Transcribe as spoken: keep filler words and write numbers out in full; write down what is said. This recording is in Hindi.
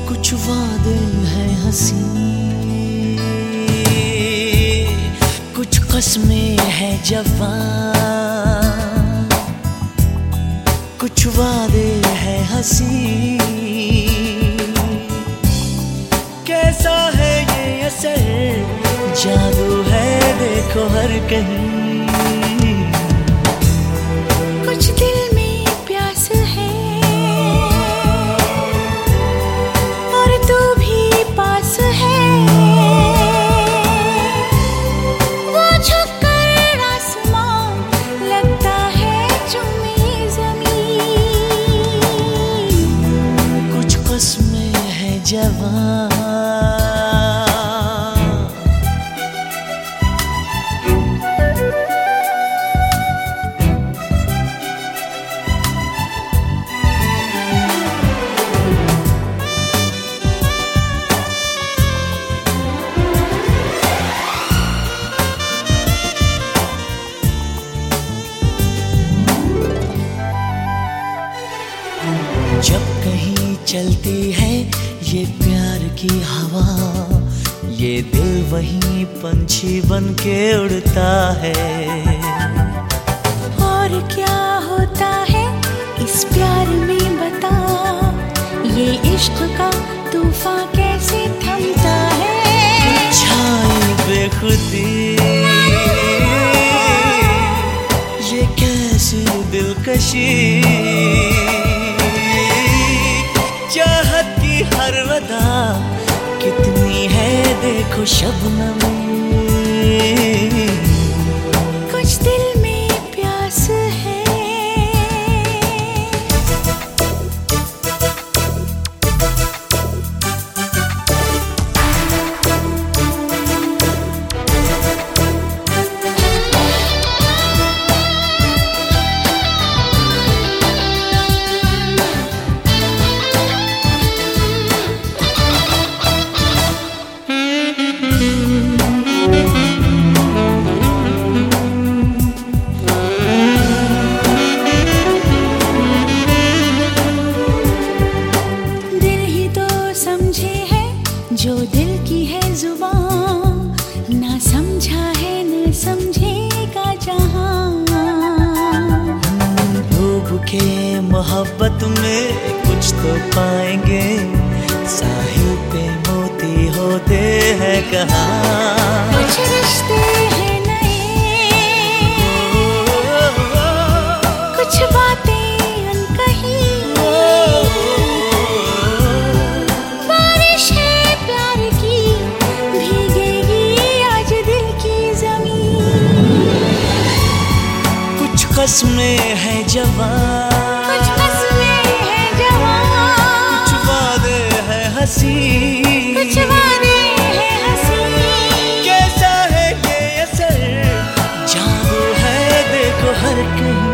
कुछ वादे हैं हंसी, कुछ कस्में है जवान, कुछ वादे है हंसी। कैसा है ये असर, जादू है देखो हर कहीं। कुछ दिल में प्यास है और तू भी पास है, वो झुककर आसमान लगता है चुमी ज़मीन। कुछ कस्में है जवान, जब कहीं चलती है ये प्यार की हवा, ये दिल वहीं पंछी बन के उड़ता है। और क्या होता है इस प्यार में बता, ये इश्क का तूफान कैसे थमता है। छाई बेखुदी ये कैसी दिलकशी, चाहत की हर अदा कितनी है देखो शबनम। कुछ दिल में प्यास है जो दिल की है जुबान, ना समझा है न समझेगा जहां। डूब के मोहब्बत में कुछ तो पाएंगे, साहिल पे मोती होते हैं कहाँ। कुछ रिश्ते हैं नए, कुछ बातें अनकही, कस्में है जवान, कुछ कस्में है जवान, कुछ वादे है हंसी, कुछ वादे है हंसी। कैसा है ये असर, जादू है देखो हर कहीं।